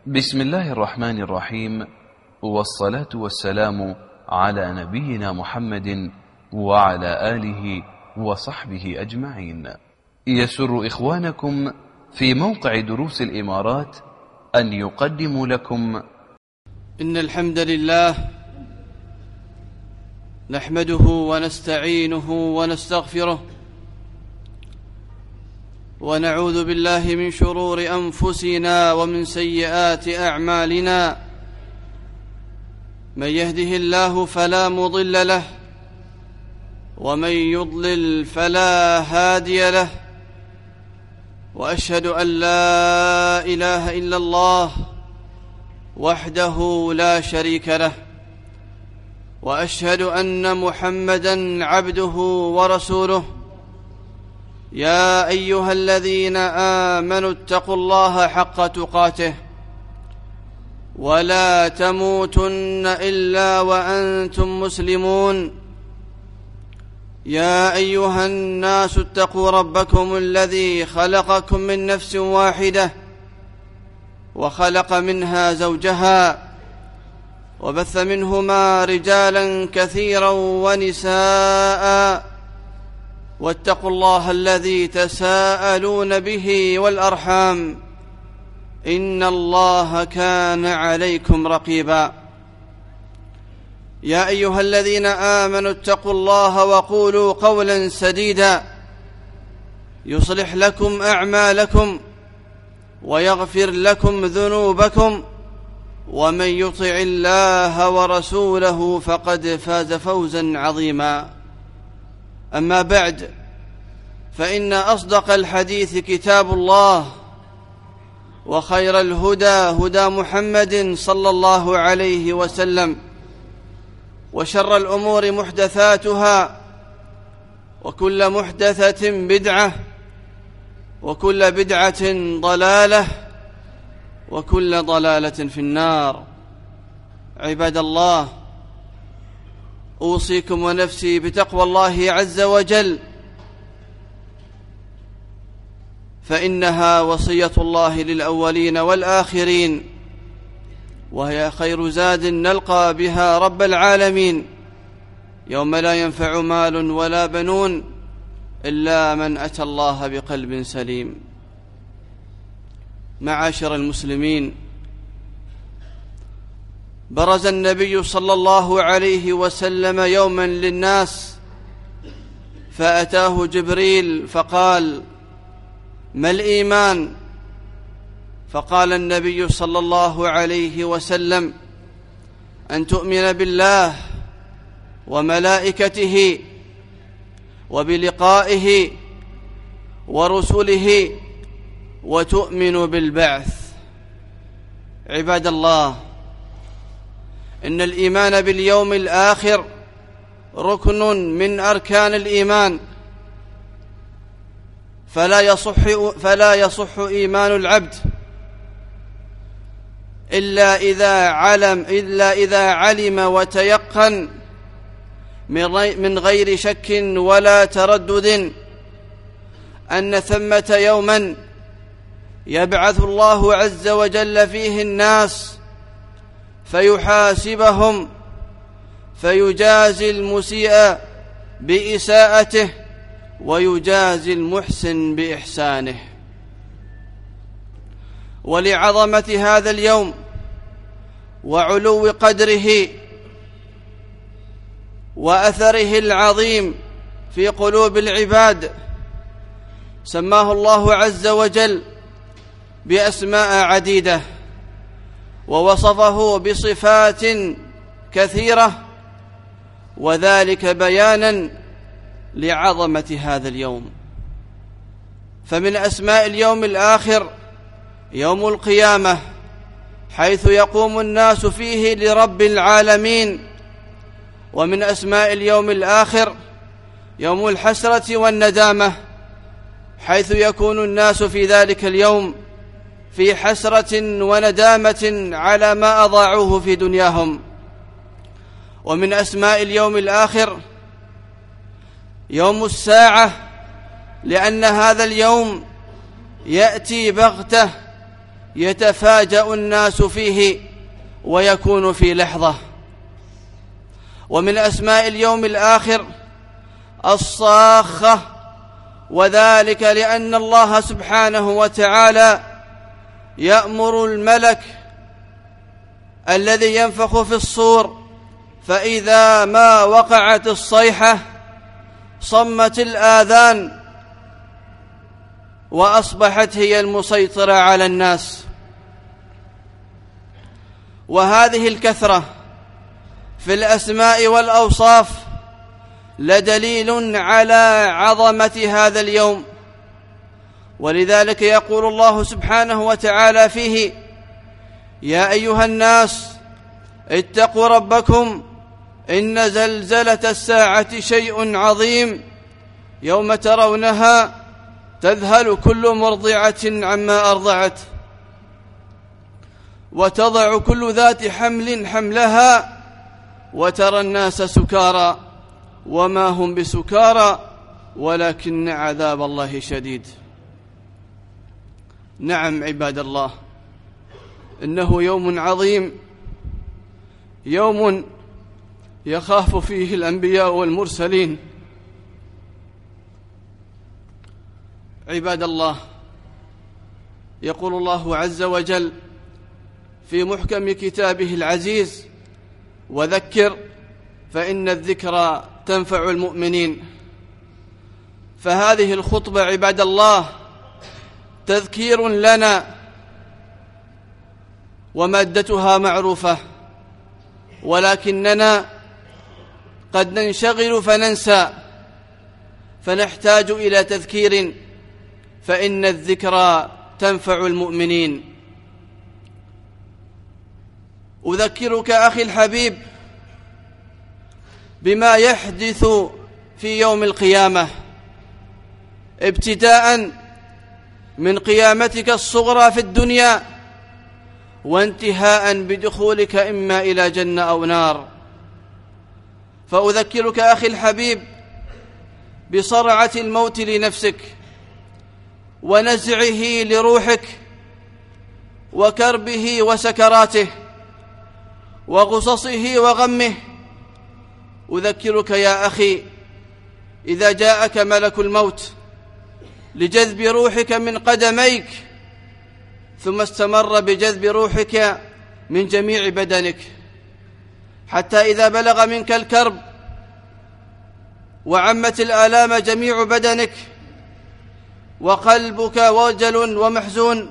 بسم الله الرحمن الرحيم، والصلاة والسلام على نبينا محمد وعلى آله وصحبه أجمعين. يسر إخوانكم في موقع دروس الإمارات أن يقدموا لكم إن الحمد لله نحمده ونستعينه ونستغفره، ونعوذ بالله من شرور أنفسنا ومن سيئات أعمالنا. من يهده الله فلا مضل له، ومن يضلل فلا هادي له، وأشهد أن لا إله إلا الله وحده لا شريك له، وأشهد أن محمدًا عبده ورسوله. يا أيها الذين آمنوا اتقوا الله حق تقاته ولا تموتن إلا وأنتم مسلمون. يا أيها الناس اتقوا ربكم الذي خلقكم من نفس واحدة، وخلق منها زوجها، وبث منهما رجالا كثيرا ونساء، واتقوا الله الذي تساءلون به والأرحام، إن الله كان عليكم رقيبا. يا أيها الذين آمنوا اتقوا الله وقولوا قولا سديدا يصلح لكم أعمالكم ويغفر لكم ذنوبكم، ومن يطع الله ورسوله فقد فاز فوزا عظيما. أما بعد، فإن أصدق الحديث كتاب الله، وخير الهدى هدى محمد صلى الله عليه وسلم، وشر الأمور محدثاتها، وكل محدثة بدعة، وكل بدعة ضلالة، وكل ضلالة في النار. عباد الله، أوصيكم ونفسي بتقوى الله عز وجل، فإنها وصية الله للأولين والآخرين، وهي خير زاد نلقى بها رب العالمين يوم لا ينفع مال ولا بنون إلا من أتى الله بقلب سليم. معاشر المسلمين، برز النبي صلى الله عليه وسلم يوما للناس، فأتاه جبريل فقال: ما الإيمان؟ فقال النبي صلى الله عليه وسلم: أن تؤمن بالله وملائكته وبلقائه ورسله وتؤمن بالبعث. عباد الله، إن الإيمان باليوم الآخر ركن من أركان الإيمان، فلا يصح إيمان العبد إلا إذا علم وتيقن من غير شك ولا تردد أن ثمة يوما يبعث الله عز وجل فيه الناس فيحاسبهم، فيجازي المسيء بإساءته ويجازي المحسن بإحسانه. ولعظمة هذا اليوم وعلو قدره وأثره العظيم في قلوب العباد، سماه الله عز وجل بأسماء عديدة، ووصفه بصفات كثيرة، وذلك بيانا لعظمة هذا اليوم. فمن أسماء اليوم الآخر يوم القيامة، حيث يقوم الناس فيه لرب العالمين. ومن أسماء اليوم الآخر يوم الحسرة والندامة، حيث يكون الناس في ذلك اليوم في حسرة وندامة على ما أضاعوه في دنياهم. ومن أسماء اليوم الآخر يوم الساعة، لأن هذا اليوم يأتي بغتة يتفاجأ الناس فيه ويكون في لحظة. ومن أسماء اليوم الآخر الصاخة، وذلك لأن الله سبحانه وتعالى يأمر الملك الذي ينفخ في الصور، فإذا ما وقعت الصيحة صمت الآذان وأصبحت هي المسيطرة على الناس. وهذه الكثرة في الأسماء والأوصاف لدليل على عظمة هذا اليوم، ولذلك يقول الله سبحانه وتعالى فيه: يا أيها الناس اتقوا ربكم إن زلزلة الساعة شيء عظيم يوم ترونها تذهل كل مرضعة عما أرضعت وتضع كل ذات حمل حملها وترى الناس سكارى وما هم بسكارى ولكن عذاب الله شديد. نعم عباد الله، إنه يوم عظيم، يوم يخاف فيه الأنبياء والمرسلين. عباد الله، يقول الله عز وجل في محكم كتابه العزيز: وذكر فإن الذكرى تنفع المؤمنين. فهذه الخطبة عباد الله تذكير لنا، ومادتها معروفة، ولكننا قد ننشغل فننسى، فنحتاج إلى تذكير، فإن الذكرى تنفع المؤمنين. أذكرك أخي الحبيب بما يحدث في يوم القيامة، ابتداء من قيامتك الصغرى في الدنيا، وانتهاء بدخولك إما إلى جنة أو نار. فأذكرك أخي الحبيب بصرعة الموت لنفسك، ونزعه لروحك، وكربه وسكراته، وغصصه وغمه. أذكرك يا أخي إذا جاءك ملك الموت لجذب روحك من قدميك، ثم استمر بجذب روحك من جميع بدنك، حتى إذا بلغ منك الكرب وعمت الآلام جميع بدنك وقلبك وجل ومحزون،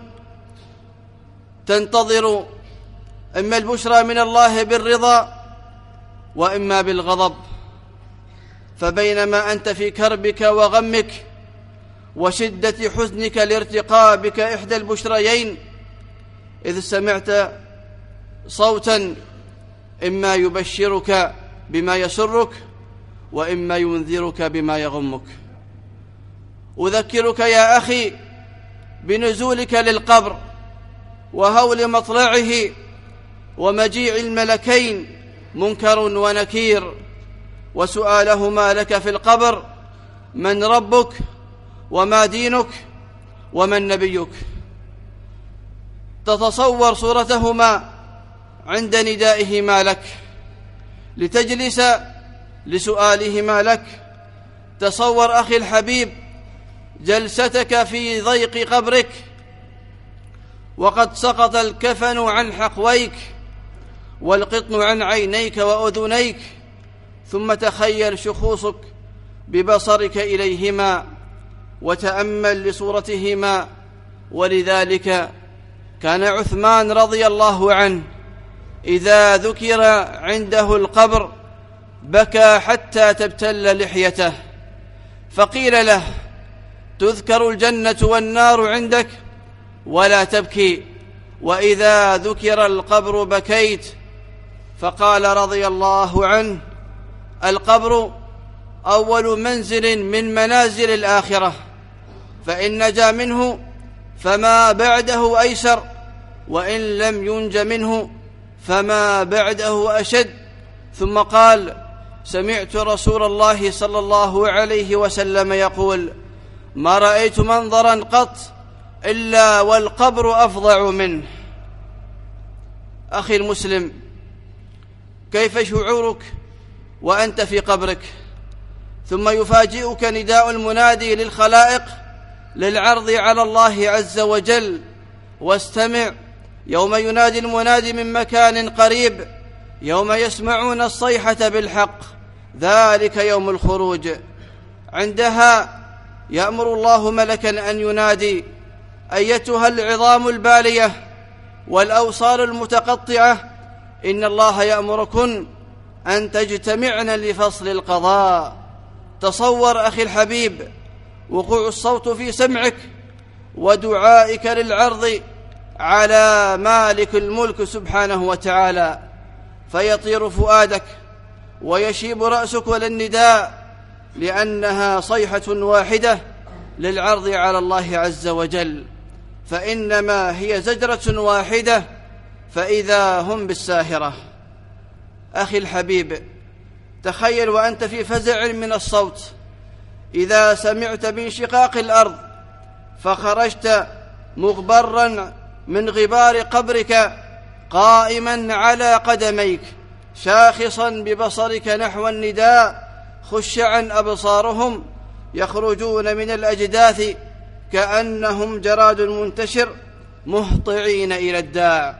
تنتظر إما البشرى من الله بالرضا وإما بالغضب. فبينما أنت في كربك وغمك وشدة حزنك لارتقابك إحدى البشريين، إذ سمعت صوتا إما يبشرك بما يسرك وإما ينذرك بما يغمك. أذكرك يا أخي بنزولك للقبر وهول مطلعه ومجيء الملكين منكر ونكير، وسؤالهما لك في القبر: من ربك وما دينك ومن نبيك؟ تتصور صورتهما عند ندائهما لك لتجلس لسؤالهما لك. تصور أخي الحبيب جلستك في ضيق قبرك وقد سقط الكفن عن حقويك والقطن عن عينيك وأذنيك، ثم تخيل شخوصك ببصرك إليهما وتأمل لصورتهما. ولذلك كان عثمان رضي الله عنه إذا ذكر عنده القبر بكى حتى تبتل لحيته، فقيل له: تذكر الجنة والنار عندك ولا تبكي، وإذا ذكر القبر بكيت. فقال رضي الله عنه: القبر أول منزل من منازل الآخرة، فإن نجا منه فما بعده أيسر، وإن لم ينج منه فما بعده أشد. ثم قال: سمعت رسول الله صلى الله عليه وسلم يقول: ما رأيت منظرا قط إلا والقبر أفظع منه. أخي المسلم، كيف شعورك وأنت في قبرك ثم يفاجئك نداء المنادي للخلائق للعرض على الله عز وجل؟ واستمع يوم ينادي المنادي من مكان قريب، يوم يسمعون الصيحة بالحق، ذلك يوم الخروج. عندها يأمر الله ملكا أن ينادي: أيتها العظام البالية والأوصال المتقطعة، إن الله يأمركن أن تجتمعن لفصل القضاء. تصور أخي الحبيب وقوع الصوت في سمعك ودعائك للعرض على مالك الملك سبحانه وتعالى، فيطير فؤادك ويشيب رأسك للنداء، لأنها صيحة واحدة للعرض على الله عز وجل، فإنما هي زجرة واحدة فإذا هم بالساهرة. أخي الحبيب، تخيل وأنت في فزع من الصوت إذا سمعت بانشقاق الأرض فخرجت مغبرا من غبار قبرك قائما على قدميك شاخصا ببصرك نحو النداء، خشعا أبصارهم يخرجون من الأجداث كأنهم جراد منتشر مهطعين إلى الداع.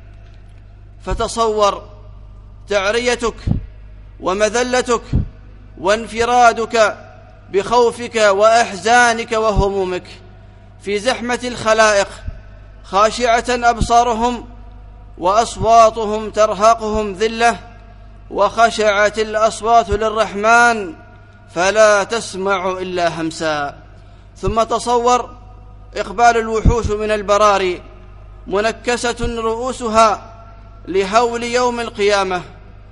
فتصور تعريتك ومذلتك وانفرادك بخوفك وأحزانك وهمومك في زحمة الخلائق، خاشعة أبصارهم وأصواتهم ترهقهم ذلة، وخشعت الأصوات للرحمن فلا تسمع إلا همسا. ثم تصور إقبال الوحوش من البراري منكسة رؤوسها لهول يوم القيامة،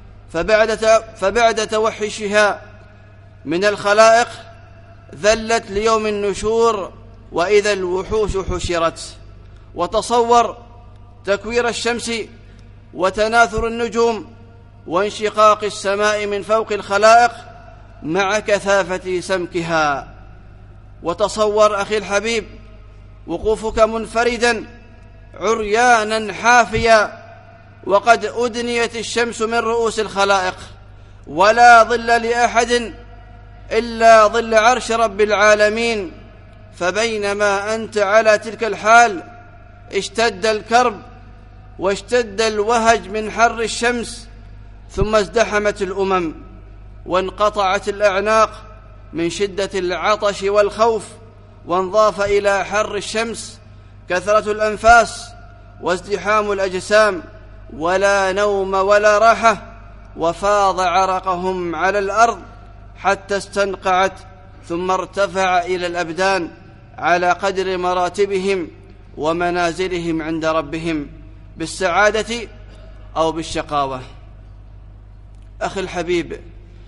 فبعد توحشها من الخلائق ذلت ليوم النشور وإذا الوحوش حشرت. وتصور تكوير الشمس وتناثر النجوم وانشقاق السماء من فوق الخلائق مع كثافة سمكها. وتصور أخي الحبيب وقوفك منفردا عريانا حافيا وقد أدنيت الشمس من رؤوس الخلائق، ولا ظل لأحد إلا ظل عرش رب العالمين. فبينما أنت على تلك الحال اشتد الكرب واشتد الوهج من حر الشمس، ثم ازدحمت الأمم وانقطعت الأعناق من شدة العطش والخوف، وانضاف إلى حر الشمس كثرة الأنفاس وازدحام الأجسام، ولا نوم ولا راحة، وفاض عرقهم على الأرض حتى استنقعت، ثم ارتفع إلى الأبدان على قدر مراتبهم ومنازلهم عند ربهم بالسعادة أو بالشقاوة. أخي الحبيب،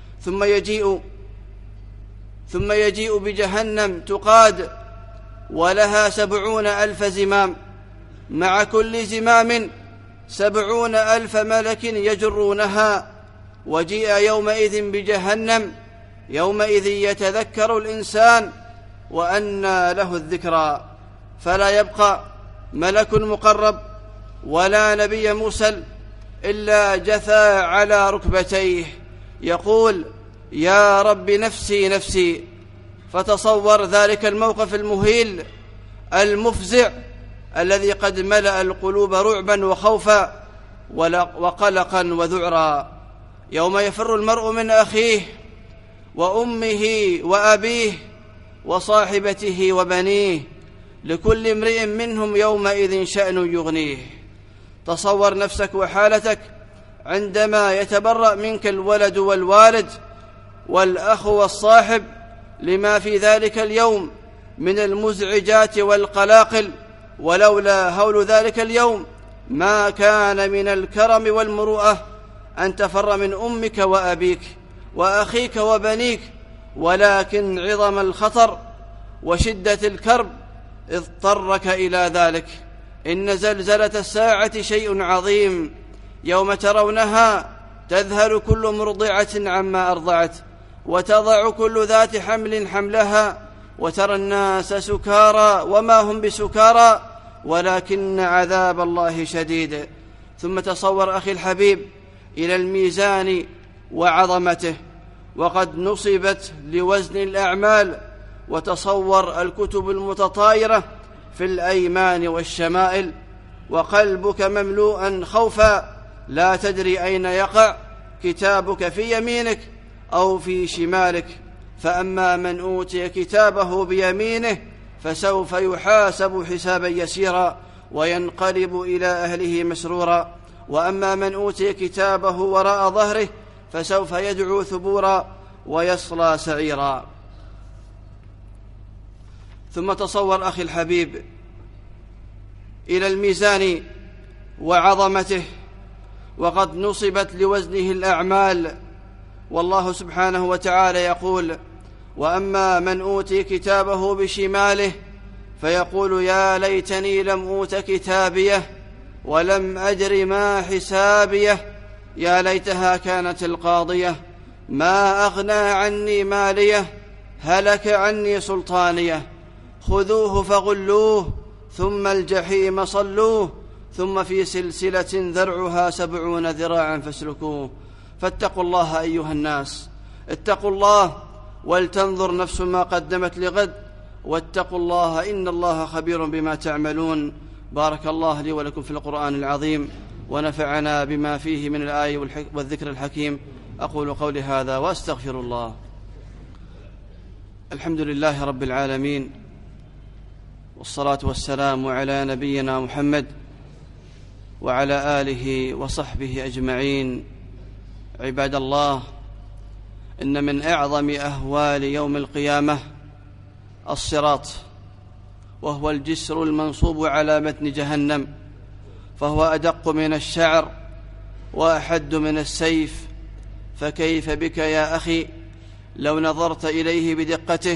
ثم يجيء بجهنم تقاد ولها 70,000 زمام، مع كل زمام 70,000 ملك يجرونها. وجيء يومئذ بجهنم، يومئذ يتذكر الإنسان وأنى له الذكرى، فلا يبقى ملك مقرب ولا نبي مرسل إلا جثى على ركبتيه يقول: يا رب نفسي نفسي. فتصور ذلك الموقف المهيل المفزع الذي قد ملأ القلوب رعبا وخوفا وقلقا وذعرا، يوم يفر المرء من أخيه وأمه وأبيه وصاحبته وبنيه، لكل امرئ منهم يومئذ شأن يغنيه. تصور نفسك وحالتك عندما يتبرأ منك الولد والوالد والأخ والصاحب لما في ذلك اليوم من المزعجات والقلاقل، ولولا هول ذلك اليوم ما كان من الكرم والمروءة أن تفر من أمك وأبيك وأخيك وبنيك، ولكن عظم الخطر وشدة الكرب اضطرك إلى ذلك. إن زلزلة الساعة شيء عظيم، يوم ترونها تذهل كل مرضعة عما أرضعت، وتضع كل ذات حمل حملها، وترى الناس سكارى وما هم بسكارى ولكن عذاب الله شديد. ثم تصور أخي الحبيب إلى الميزان وعظمته وقد نصبت لوزن الأعمال، وتصور الكتب المتطايرة في الأيمان والشمائل، وقلبك مملوءا خوفا لا تدري أين يقع كتابك، في يمينك أو في شمالك. فأما من أوتي كتابه بيمينه فسوف يحاسب حسابا يسيرا وينقلب إلى أهله مسرورا، وأما من أوتي كتابه وراء ظهره فسوف يدعو ثبورا ويصلى سعيرا. ثم تصور أخي الحبيب إلى الميزان وعظمته وقد نصبت لوزنه الأعمال، والله سبحانه وتعالى يقول: وأما من أوتي كتابه بشماله فيقول يا ليتني لم أوت كتابيه ولم أدر ما حسابيه يا ليتها كانت القاضية ما أغنى عني ماليه هلك عني سلطانيه خذوه فغلوه ثم الجحيم صلوه ثم في سلسلة ذرعها 70 ذراعا فاسلكوه. فاتقوا الله أيها الناس، اتقوا الله ولتنظر نفس ما قدمت لغد، واتقوا الله إن الله خبير بما تعملون. بارك الله لي ولكم في القرآن العظيم ونفعنا بما فيه من الآية والذكر الحكيم. أقول قولي هذا وأستغفر الله. الحمد لله رب العالمين، والصلاة والسلام على نبينا محمد وعلى آله وصحبه أجمعين. عباد الله، إن من أعظم أهوال يوم القيامة الصراط، وهو الجسر المنصوب على متن جهنم، فهو أدق من الشعر وأحد من السيف. فكيف بك يا أخي لو نظرت إليه بدقته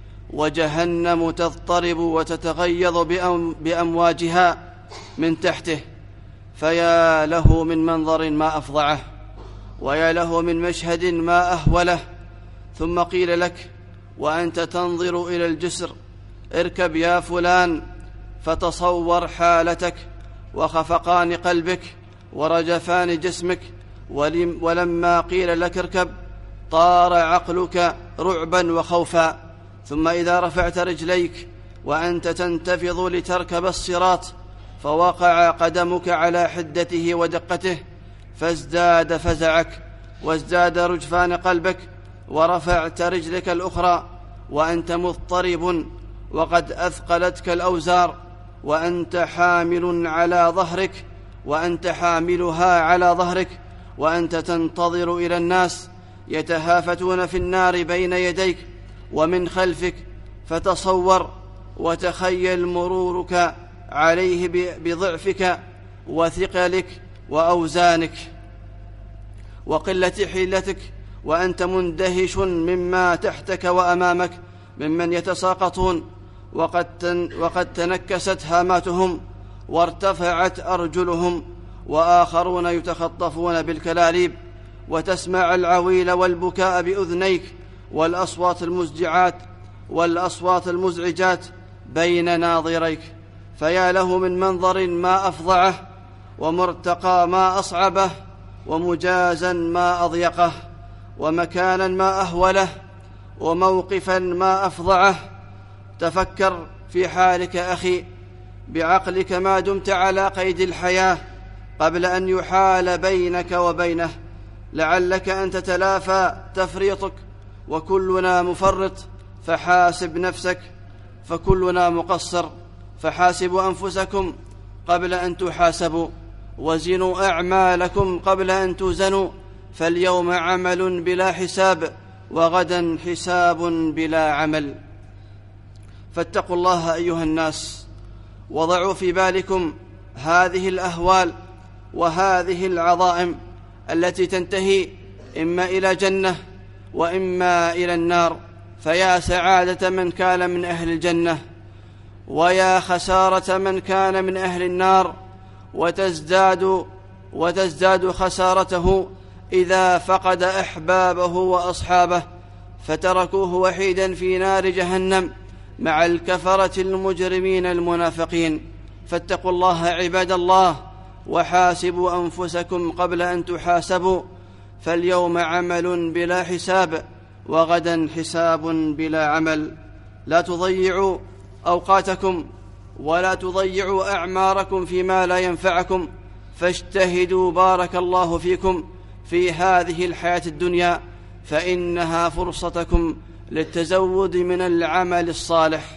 وجهنم تضطرب وتتغيظ بأمواجها من تحته؟ فيا له من منظر ما أفظعه، ويا له من مشهد ما أهوله. ثم قيل لك وأنت تنظر إلى الجسر: اركب يا فلان. فتصور حالتك وخفقان قلبك ورجفان جسمك، ولما قيل لك اركب طار عقلك رعبا وخوفا. ثم إذا رفعت رجليك وأنت تنتفض لتركب الصراط فوقع قدمك على حدته ودقته فازداد فزعك وازداد رجفان قلبك، ورفعت رجلك الأخرى وأنت مضطرب وقد أثقلتك الأوزار، وأنت حامل على ظهرك وأنت حاملها على ظهرك، وأنت تنتظر إلى الناس يتهافتون في النار بين يديك ومن خلفك. فتصور وتخيل مرورك عليه بضعفك وثقلك وأوزانك وقلة حيلتك، وأنت مندهش مما تحتك وأمامك ممن يتساقطون وقد تنكست هاماتهم وارتفعت أرجلهم، وآخرون يتخطفون بالكلاليب، وتسمع العويل والبكاء بأذنيك والأصوات المزعجات بين ناظريك. فيا له من منظر ما أفظعه، ومرتقى ما أصعبه، ومجازا ما أضيقه، ومكانا ما أهوله، وموقفا ما أفظعه. تفكر في حالك أخي بعقلك ما دمت على قيد الحياة قبل أن يحال بينك وبينه، لعلك أن تتلافى تفريطك، وكلنا مفرط فحاسب نفسك، فكلنا مقصر فحاسبوا أنفسكم قبل أن تحاسبوا، وزنوا أعمالكم قبل أن توزنوا، فاليوم عمل بلا حساب وغدا حساب بلا عمل. فاتقوا الله أيها الناس، وضعوا في بالكم هذه الأهوال وهذه العظائم التي تنتهي إما إلى جنة وإما إلى النار. فيا سعادة من كان من أهل الجنة، ويا خسارة من كان من أهل النار، وتزداد خسارته إذا فقد أحبابه وأصحابه فتركوه وحيدا في نار جهنم مع الكفرة المجرمين المنافقين. فاتقوا الله عباد الله، وحاسبوا أنفسكم قبل أن تحاسبوا، فاليوم عمل بلا حساب، وغدا حساب بلا عمل. لا تضيعوا أوقاتكم ولا تضيعوا أعماركم فيما لا ينفعكم، فاجتهدوا بارك الله فيكم في هذه الحياة الدنيا، فإنها فرصتكم للتزود من العمل الصالح.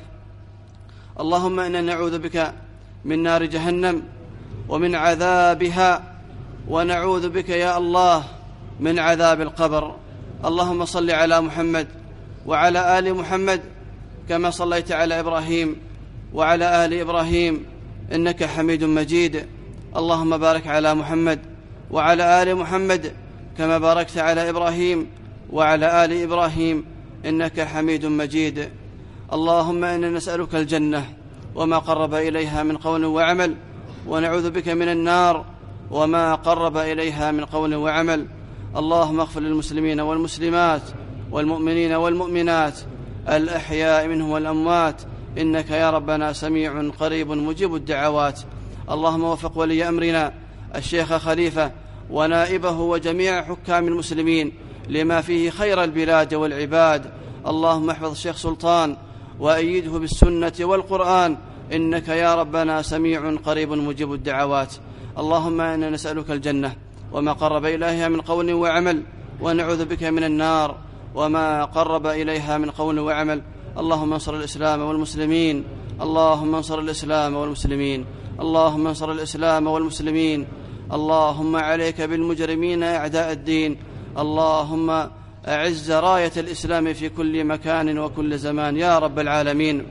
اللهم إنا نعوذ بك من نار جهنم ومن عذابها، ونعوذ بك يا الله من عذاب القبر. اللهم صل على محمد وعلى آل محمد كما صليت على إبراهيم وعلى آل إبراهيم إنك حميد مجيد. اللهم بارك على محمد وعلى آل محمد كما باركت على إبراهيم وعلى آل إبراهيم إنك حميد مجيد. اللهم إنا نسألك الجنة وما قرب إليها من قول وعمل، ونعوذ بك من النار وما قرب إليها من قول وعمل. اللهم اغفر للمسلمين والمسلمات والمؤمنين والمؤمنات الأحياء منهم والأموات، إنك يا ربنا سميع قريب مجيب الدعوات. اللهم وفق ولي أمرنا الشيخ خليفة ونائبه وجميع حكام المسلمين لما فيه خير البلاد والعباد. اللهم احفظ الشيخ سلطان وأيده بالسنة والقرآن، إنك يا ربنا سميع قريب مجيب الدعوات. اللهم إنا نسألك الجنة وما قرب إليها من قول وعمل، ونعوذ بك من النار وما قرب إليها من قول وعمل. اللهم انصر الإسلام والمسلمين، اللهم انصر الإسلام والمسلمين، اللهم انصر الإسلام والمسلمين. اللهم عليك بالمجرمين أعداء الدين. اللهم أعز راية الإسلام في كل مكان وكل زمان يا رب العالمين.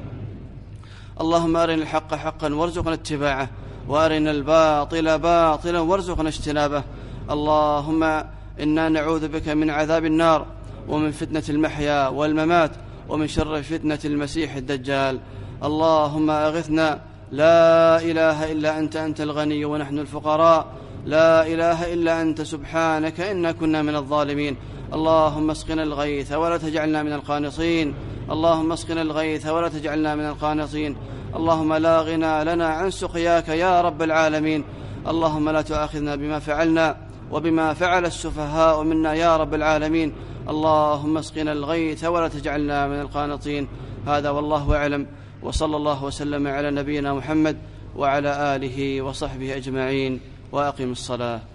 اللهم أرنا الحق حقا وارزقنا اتباعه، وأرنا الباطل باطلا وارزقنا اجتنابه. اللهم إنا نعوذ بك من عذاب النار ومن فتنة المحيا والممات ومن شر فتنة المسيح الدجال. اللهم أغثنا، لا إله إلا أنت الغني ونحن الفقراء، لا إله إلا أنت سبحانك إنا كنا من الظالمين. اللهم اسقنا الغيث ولا تجعلنا من القانطين، اللهم اسقنا الغيث ولا تجعلنا من القانطين. اللهم لا غنى لنا عن سقياك يا رب العالمين. اللهم لا تؤاخذنا بما فعلنا وبما فعل السفهاء منا يا رب العالمين. اللهم اسقنا الغيث ولا تجعلنا من القانطين. هذا والله أعلم، وصلى الله وسلم على نبينا محمد وعلى آله وصحبه أجمعين، وأقم الصلاة.